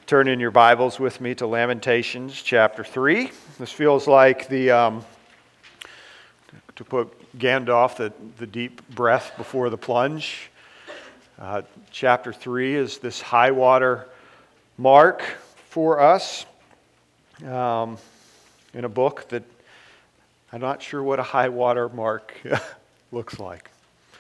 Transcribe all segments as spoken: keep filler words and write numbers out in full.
Turn in your Bibles with me to Lamentations chapter three. This feels like the, um, to put Gandalf, the, the deep breath before the plunge. Uh, chapter three is this high water mark for us um, in a book that I'm not sure what a high water mark looks like.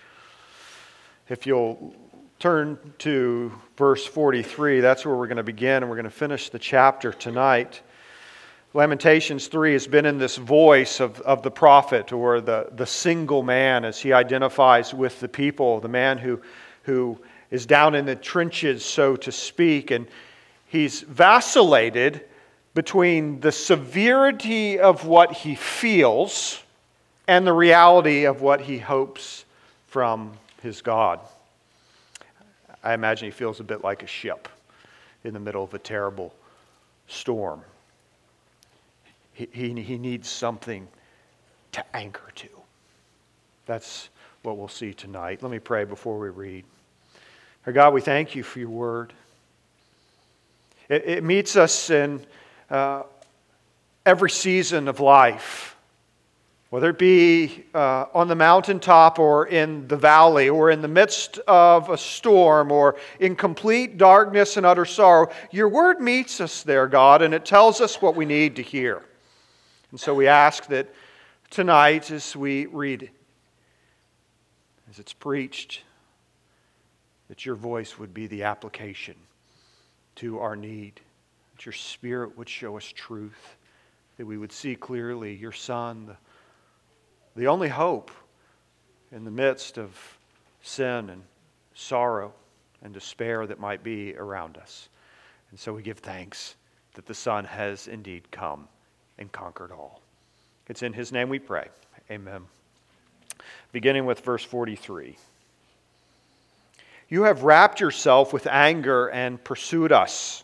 If you'll turn to verse forty-three, that's where we're going to begin, and we're going to finish the chapter tonight. Lamentations three has been in this voice of, of the prophet, or the, the single man, as he identifies with the people, the man who, who is down in the trenches, so to speak, and he's vacillated between the severity of what he feels and the reality of what he hopes from his God. I imagine he feels a bit like a ship in the middle of a terrible storm. He, he, he needs something to anchor to. That's what we'll see tonight. Let me pray before we read. Our God, we thank you for your word. It, it meets us in uh, every season of life. Whether it be uh, on the mountaintop or in the valley or in the midst of a storm or in complete darkness and utter sorrow, your word meets us there, God, and it tells us what we need to hear. And so we ask that tonight as we read it, as it's preached, that your voice would be the application to our need, that your Spirit would show us truth, that we would see clearly your Son, the The only hope in the midst of sin and sorrow and despair that might be around us. And so we give thanks that the Son has indeed come and conquered all. It's in His name we pray. Amen. Beginning with verse forty-three. You have wrapped yourself with anger and pursued us,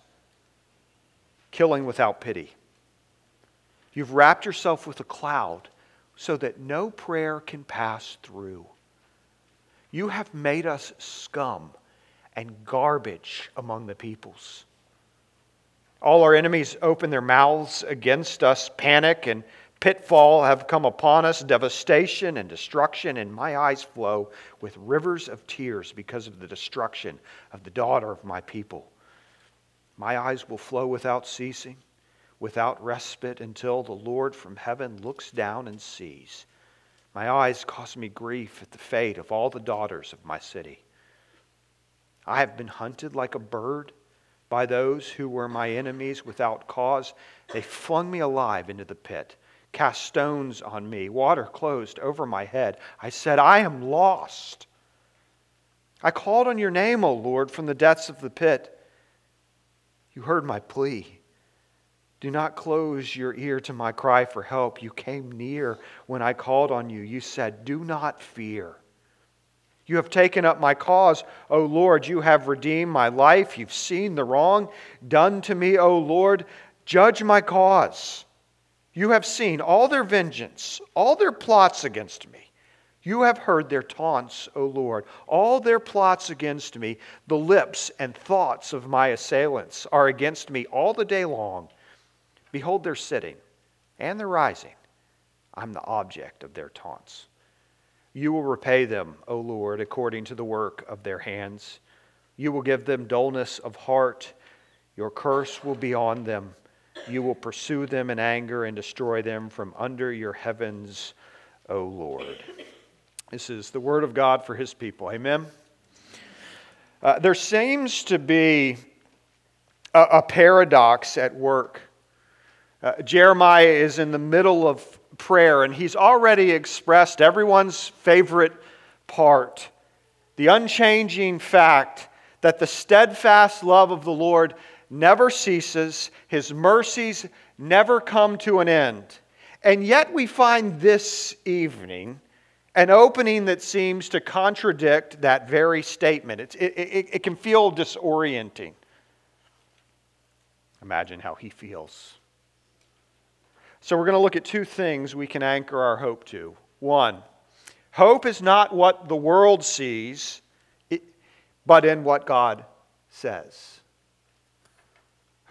killing without pity. You've wrapped yourself with a cloud, so that no prayer can pass through. You have made us scum and garbage among the peoples. All our enemies open their mouths against us. Panic and pitfall have come upon us, devastation and destruction, and my eyes flow with rivers of tears because of the destruction of the daughter of my people. My eyes will flow without ceasing, without respite, until the Lord from heaven looks down and sees. My eyes cause me grief at the fate of all the daughters of my city. I have been hunted like a bird by those who were my enemies without cause. They flung me alive into the pit, cast stones on me, water closed over my head. I said, I am lost. I called on your name, O Lord, from the depths of the pit. You heard my plea. Do not close your ear to my cry for help. You came near when I called on you. You said, do not fear. You have taken up my cause, O Lord. You have redeemed my life. You've seen the wrong done to me, O Lord. Judge my cause. You have seen all their vengeance, all their plots against me. You have heard their taunts, O Lord. All their plots against me, the lips and thoughts of my assailants are against me all the day long. Behold their sitting and their rising. I'm the object of their taunts. You will repay them, O Lord, according to the work of their hands. You will give them dullness of heart. Your curse will be on them. You will pursue them in anger and destroy them from under your heavens, O Lord. This is the word of God for His people. Amen. Uh, there seems to be a, a paradox at work. Uh, Jeremiah is in the middle of prayer, and he's already expressed everyone's favorite part, the unchanging fact that the steadfast love of the Lord never ceases, His mercies never come to an end. And yet we find this evening an opening that seems to contradict that very statement. It's, it, it, it can feel disorienting. Imagine how he feels. So we're going to look at two things we can anchor our hope to. One, hope is not what the world sees, but in what God says.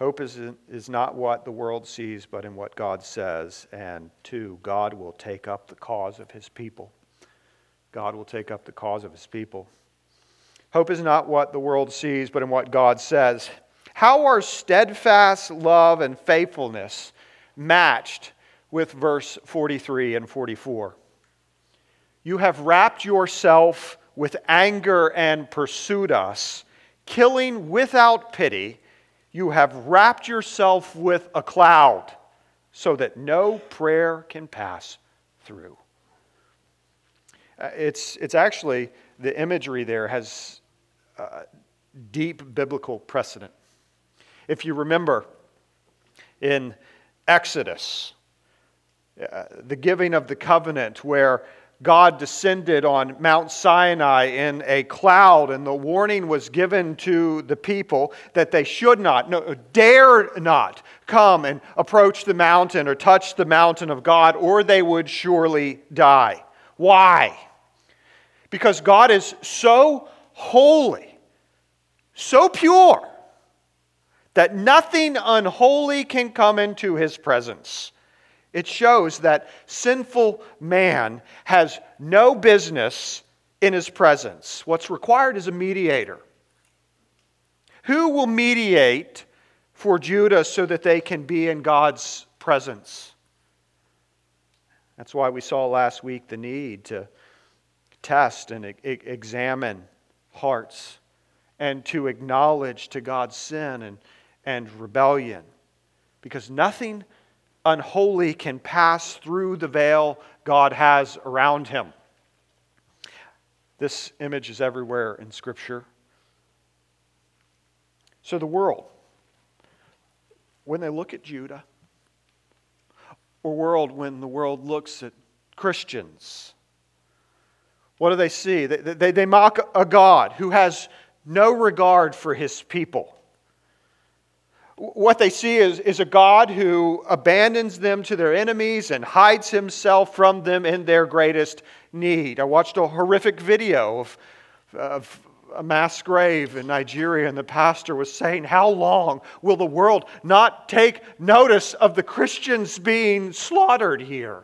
Hope is, is not what the world sees, but in what God says. And two, God will take up the cause of his people. God will take up the cause of his people. Hope is not what the world sees, but in what God says. How are steadfast love and faithfulness matched with verse forty-three and forty-four? You have wrapped yourself with anger and pursued us, killing without pity. You have wrapped yourself with a cloud so that no prayer can pass through. Uh, it's, it's actually, the imagery there has uh, deep biblical precedent. If you remember in Exodus, uh, the giving of the covenant where God descended on Mount Sinai in a cloud, and the warning was given to the people that they should not, no, dare not come and approach the mountain or touch the mountain of God, or they would surely die. Why? Because God is so holy, so pure, that nothing unholy can come into his presence. It shows that sinful man has no business in his presence. What's required is a mediator. Who will mediate for Judah so that they can be in God's presence? That's why we saw last week the need to test and e- examine hearts and to acknowledge to God sin and, and rebellion. Because nothing unholy can pass through the veil God has around him. This image is everywhere in Scripture. So the world, when they look at Judah, or world when the world looks at Christians, what do they see? They, they, they mock a God who has no regard for his people. What they see is, is a God who abandons them to their enemies and hides himself from them in their greatest need. I watched a horrific video of, of a mass grave in Nigeria, and the pastor was saying, how long will the world not take notice of the Christians being slaughtered here?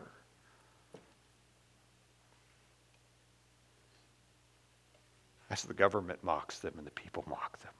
As the government mocks them and the people mock them.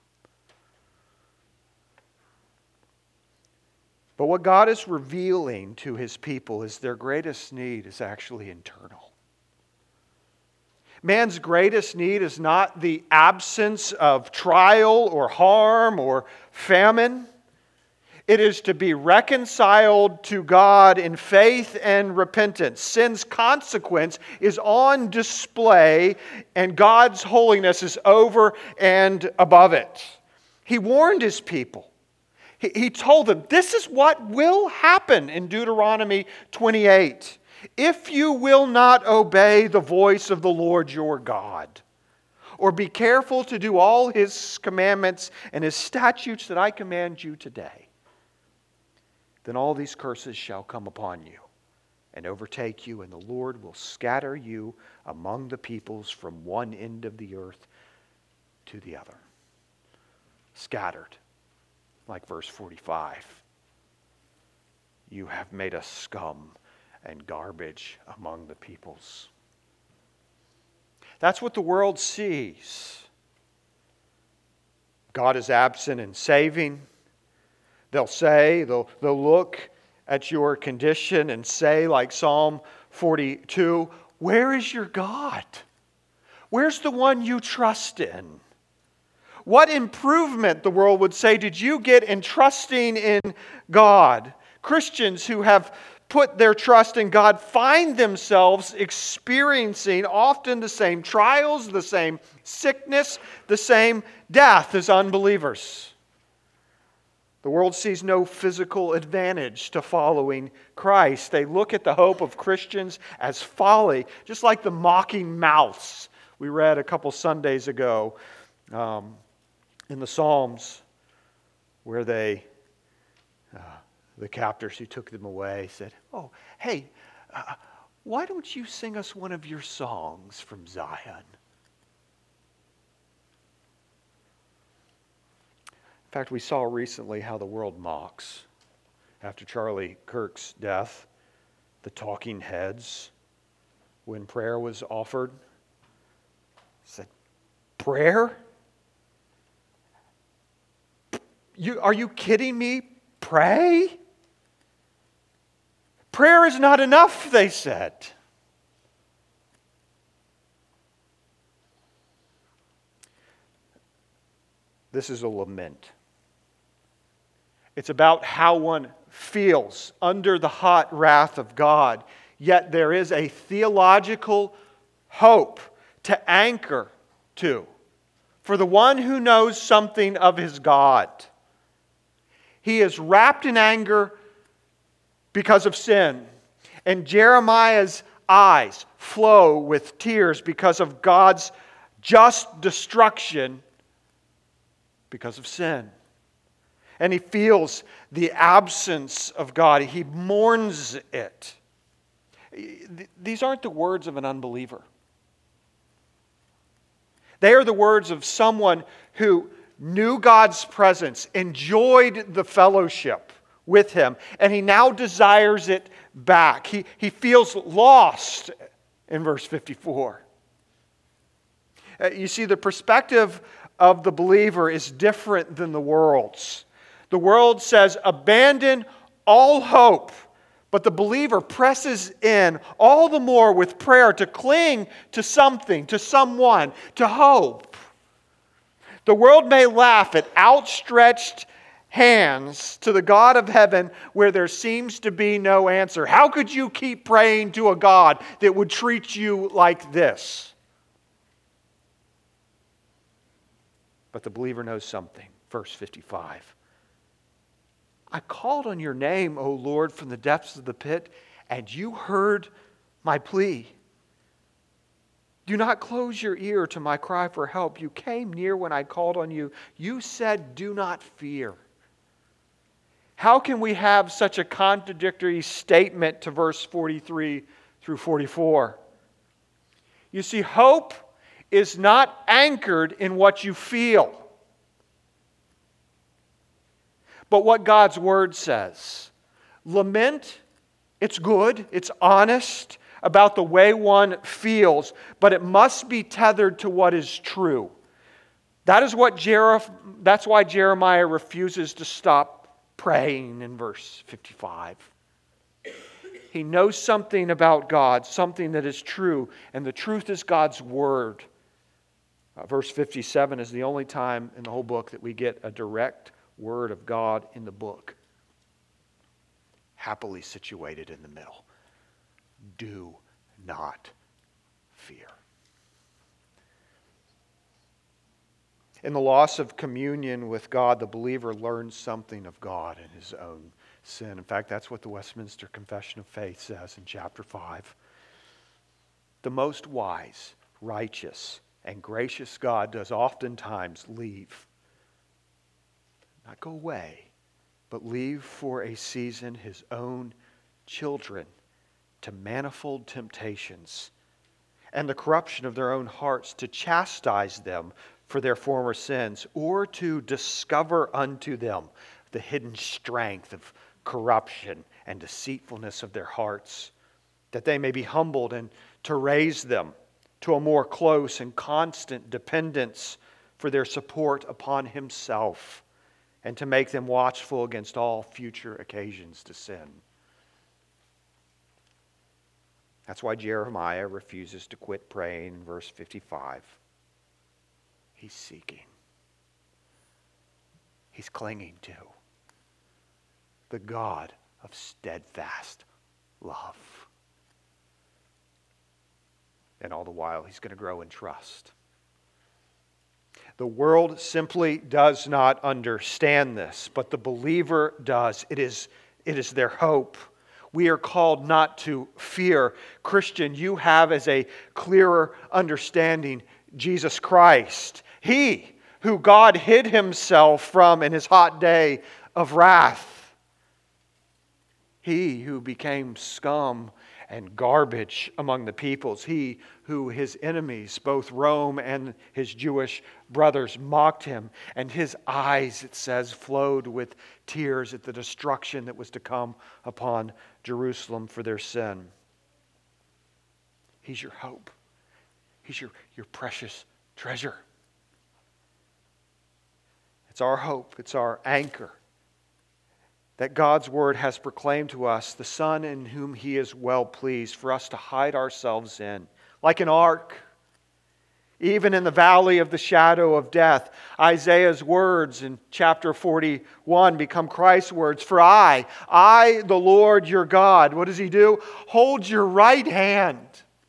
But what God is revealing to his people is their greatest need is actually internal. Man's greatest need is not the absence of trial or harm or famine. It is to be reconciled to God in faith and repentance. Sin's consequence is on display, and God's holiness is over and above it. He warned his people. He told them, this is what will happen in Deuteronomy twenty-eight. If you will not obey the voice of the Lord your God, or be careful to do all his commandments and his statutes that I command you today, then all these curses shall come upon you and overtake you, and the Lord will scatter you among the peoples from one end of the earth to the other. Scattered. Like verse forty-five, you have made us scum and garbage among the peoples. That's what the world sees. God is absent in saving. They'll say, they'll, they'll look at your condition and say, like Psalm forty-two, where is your God? Where's the one you trust in? What improvement, the world would say, did you get in trusting in God? Christians who have put their trust in God find themselves experiencing often the same trials, the same sickness, the same death as unbelievers. The world sees no physical advantage to following Christ. They look at the hope of Christians as folly, just like the mocking mouths we read a couple Sundays ago. Um, in the Psalms, where they, uh, the captors who took them away said, oh, hey, uh, why don't you sing us one of your songs from Zion? In fact, we saw recently how the world mocks. After Charlie Kirk's death, the talking heads, when prayer was offered, said, "Prayer? You, are you kidding me? Pray? Prayer is not enough," they said. This is a lament. It's about how one feels under the hot wrath of God. Yet there is a theological hope to anchor to for the one who knows something of his God. He is wrapped in anger because of sin. And Jeremiah's eyes flow with tears because of God's just destruction because of sin. And he feels the absence of God. He mourns it. These aren't the words of an unbeliever. They are the words of someone who knew God's presence, enjoyed the fellowship with Him, and he now desires it back. He, he feels lost in verse fifty-four. Uh, you see, the perspective of the believer is different than the world's. The world says, abandon all hope. But the believer presses in all the more with prayer to cling to something, to someone, to hope. The world may laugh at outstretched hands to the God of heaven where there seems to be no answer. How could you keep praying to a God that would treat you like this? But the believer knows something. Verse fifty-five. I called on your name, O Lord, from the depths of the pit, and you heard my plea. Do not close your ear to my cry for help. You came near when I called on you. You said, do not fear. How can we have such a contradictory statement to verse forty-three through forty-four? You see, hope is not anchored in what you feel, but what God's Word says. Lament, it's good, it's honest about the way one feels, but it must be tethered to what is true. That is what Jer- that's why Jeremiah refuses to stop praying in verse fifty-five. He knows something about God, something that is true, and the truth is God's Word. Uh, verse fifty-seven is the only time in the whole book that we get a direct Word of God in the book. Happily situated in the middle. Do not fear. In the loss of communion with God, the believer learns something of God and his own sin. In fact, that's what the Westminster Confession of Faith says in chapter five. The most wise, righteous, and gracious God does oftentimes leave. Not go away, but leave for a season His own children to manifold temptations and the corruption of their own hearts, to chastise them for their former sins, or to discover unto them the hidden strength of corruption and deceitfulness of their hearts, that they may be humbled, and to raise them to a more close and constant dependence for their support upon Himself, and to make them watchful against all future occasions to sin. That's why Jeremiah refuses to quit praying in verse fifty-five. He's seeking. He's clinging to the God of steadfast love. And all the while, he's going to grow in trust. The world simply does not understand this, but the believer does. It is, it is their hope. We are called not to fear. Christian, you have as a clearer understanding Jesus Christ. He who God hid Himself from in His hot day of wrath. He who became scum and garbage among the peoples. He who his enemies, both Rome and his Jewish brothers, mocked him. And his eyes, it says, flowed with tears at the destruction that was to come upon Jerusalem for their sin. He's your hope. He's your, your precious treasure. It's our hope. It's our anchor that God's word has proclaimed to us, the Son in whom he is well pleased, for us to hide ourselves in. Like an ark, even in the valley of the shadow of death. Isaiah's words in chapter forty-one become Christ's words. For I, I, the Lord your God, what does he do? Hold your right hand.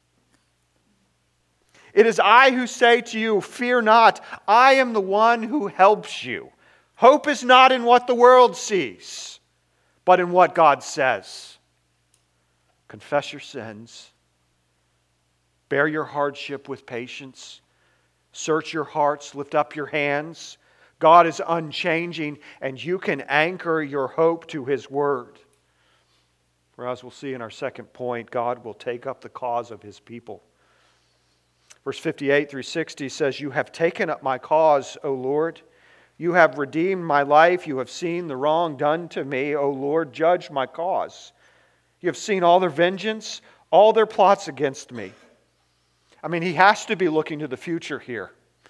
It is I who say to you, fear not, I am the one who helps you. Hope is not in what the world sees, but in what God says. Confess your sins. Bear your hardship with patience. Search your hearts. Lift up your hands. God is unchanging, and you can anchor your hope to his word. For as we'll see in our second point, God will take up the cause of his people. Verse fifty-eight through sixty says, you have taken up my cause, O Lord. You have redeemed my life. You have seen the wrong done to me. O Lord, judge my cause. You have seen all their vengeance, all their plots against me. I mean, he has to be looking to the future here.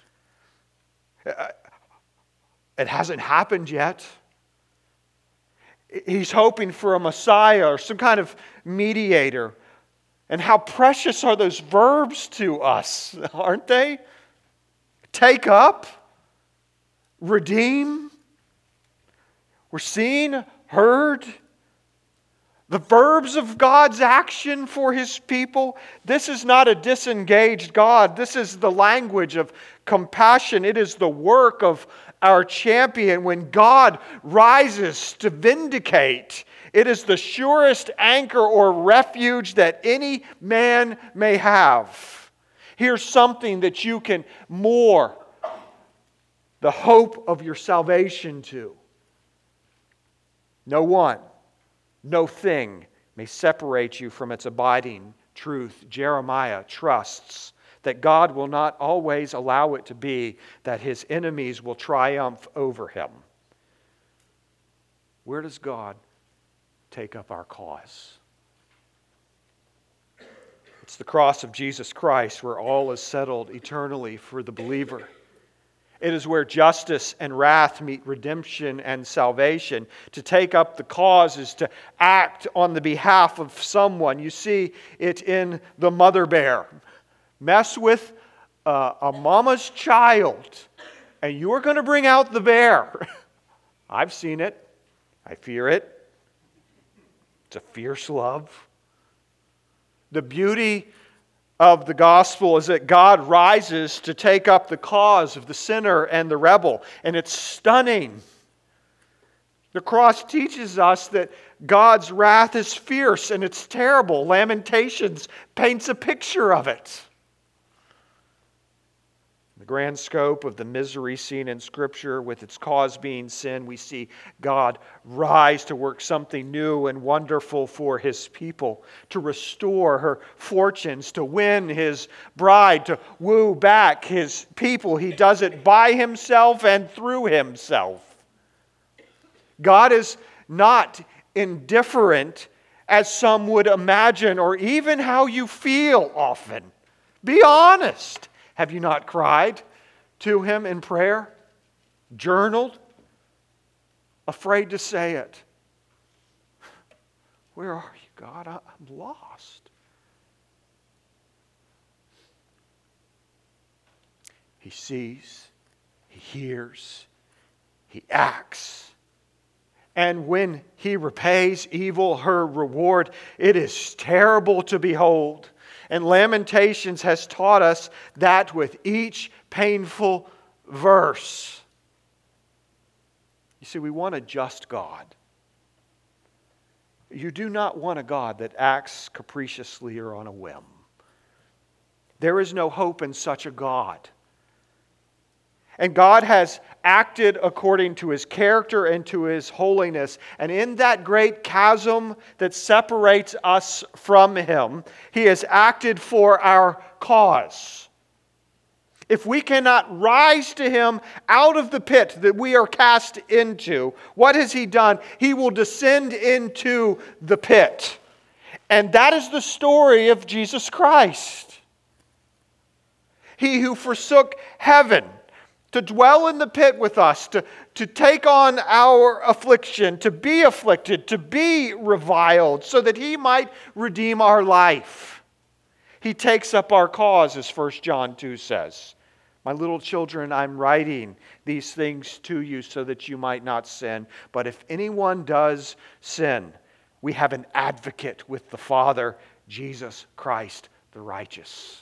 It hasn't happened yet. He's hoping for a Messiah or some kind of mediator. And how precious are those verbs to us, aren't they? Take up, redeem. We're seen, heard. The verbs of God's action for his people. This is not a disengaged God. This is the language of compassion. It is the work of our champion when God rises to vindicate. It is the surest anchor or refuge that any man may have. Here's something that you can moor the hope of your salvation to. No one, no thing may separate you from its abiding truth. Jeremiah trusts that God will not always allow it to be, that his enemies will triumph over him. Where does God take up our cause? It's the cross of Jesus Christ, where all is settled eternally for the believer. It is where justice and wrath meet redemption and salvation. To take up the cause is to act on the behalf of someone. You see it in the mother bear. Mess with uh, a mama's child, and you are going to bring out the bear. I've seen it. I fear it. It's a fierce love. The beauty of the gospel is that God rises to take up the cause of the sinner and the rebel. And it's stunning. The cross teaches us that God's wrath is fierce and it's terrible. Lamentations paints a picture of it. The grand scope of the misery seen in Scripture, with its cause being sin, we see God rise to work something new and wonderful for his people, to restore her fortunes, to win his bride, to woo back his people. He does it by himself and through himself. God is not indifferent, as some would imagine, or even how you feel often. Be honest. Have you not cried to him in prayer? Journaled? Afraid to say it? Where are you, God? I'm lost. He sees, he hears, he acts. And when he repays evil her reward, it is terrible to behold. And Lamentations has taught us that with each painful verse. You see, we want a just God. You do not want a God that acts capriciously or on a whim. There is no hope in such a God. And God has acted according to His character and to His holiness. And in that great chasm that separates us from Him, He has acted for our cause. If we cannot rise to Him out of the pit that we are cast into, what has He done? He will descend into the pit. And that is the story of Jesus Christ. He who forsook heaven to dwell in the pit with us, to, to take on our affliction, to be afflicted, to be reviled, so that He might redeem our life. He takes up our cause, as First John two says. My little children, I'm writing these things to you so that you might not sin. But if anyone does sin, we have an advocate with the Father, Jesus Christ the righteous.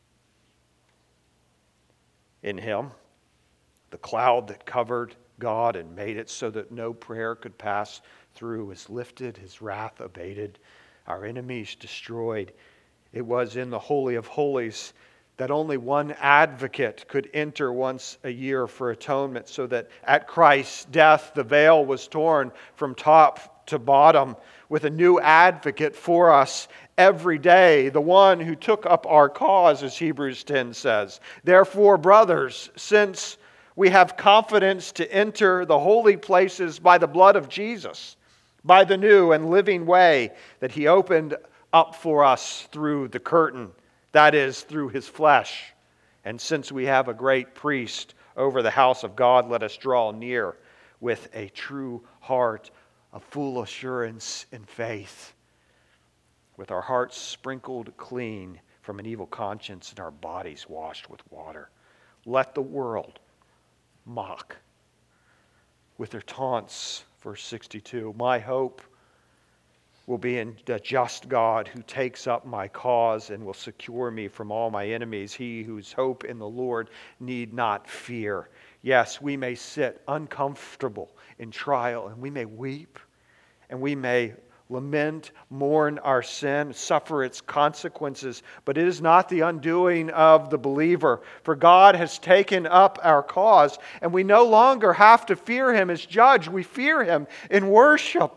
In Him, the cloud that covered God and made it so that no prayer could pass through is lifted, His wrath abated, our enemies destroyed. It was in the Holy of Holies that only one advocate could enter once a year for atonement, so that at Christ's death the veil was torn from top to bottom, with a new advocate for us every day, the one who took up our cause, as Hebrews ten says. Therefore, brothers, since we have confidence to enter the holy places by the blood of Jesus, by the new and living way that He opened up for us through the curtain, that is, through His flesh. And since we have a great priest over the house of God, let us draw near with a true heart of full assurance in faith, with our hearts sprinkled clean from an evil conscience and our bodies washed with water. Let the world mock with their taunts. Verse sixty-two, my hope will be in the just God who takes up my cause and will secure me from all my enemies. He whose hope in the Lord need not fear. Yes, we may sit uncomfortable in trial, and we may weep, and we may lament, mourn our sin, suffer its consequences, but it is not the undoing of the believer. For God has taken up our cause, and we no longer have to fear Him as judge. We fear Him in worship.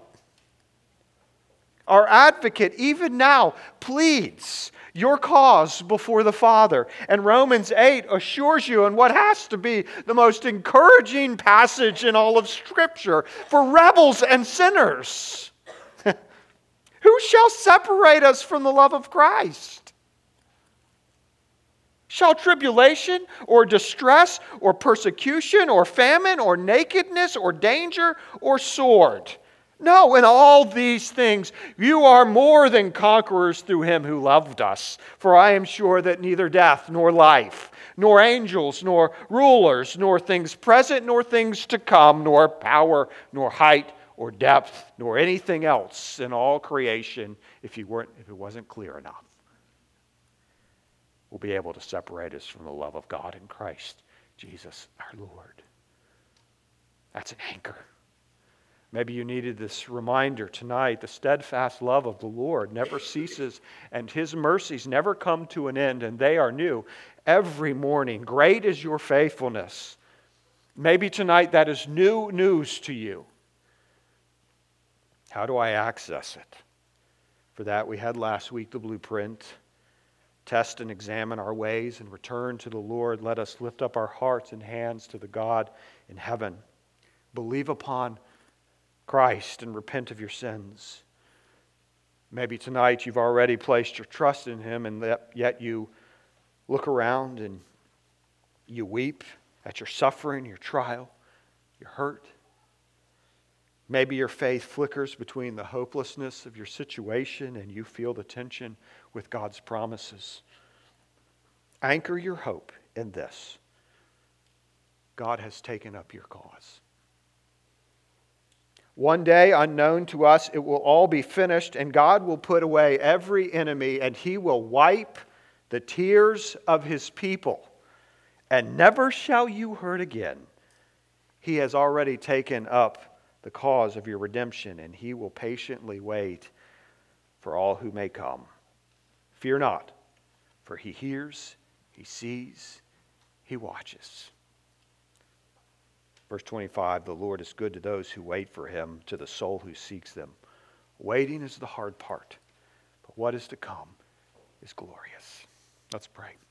Our advocate, even now, pleads your cause before the Father. And Romans eight assures you in what has to be the most encouraging passage in all of Scripture for rebels and sinners. Who shall separate us from the love of Christ? Shall tribulation or distress or persecution or famine or nakedness or danger or sword? No, in all these things you are more than conquerors through Him who loved us. For I am sure that neither death nor life, nor angels, nor rulers, nor things present, nor things to come, nor power, nor height, or depth, nor anything else in all creation, if you weren't, if it wasn't clear enough, will be able to separate us from the love of God in Christ Jesus our Lord. That's an anchor. Maybe you needed this reminder tonight. The steadfast love of the Lord never ceases, and His mercies never come to an end, and they are new every morning. Great is your faithfulness. Maybe tonight that is new news to you. How do I access it? For that we had last week the blueprint. Test and examine our ways and return to the Lord. Let us lift up our hearts and hands to the God in heaven. Believe upon Christ and repent of your sins. Maybe tonight you've already placed your trust in Him, and yet you look around and you weep at your suffering, your trial, your hurt. Maybe your faith flickers between the hopelessness of your situation and you feel the tension with God's promises. Anchor your hope in this. God has taken up your cause. One day, unknown to us, it will all be finished, and God will put away every enemy, and He will wipe the tears of His people, and never shall you hurt again. He has already taken up the cause of your redemption, and He will patiently wait for all who may come. Fear not, for He hears, He sees, He watches. Verse twenty-five, the Lord is good to those who wait for him, to the soul who seeks them. Waiting is the hard part, but what is to come is glorious. Let's pray.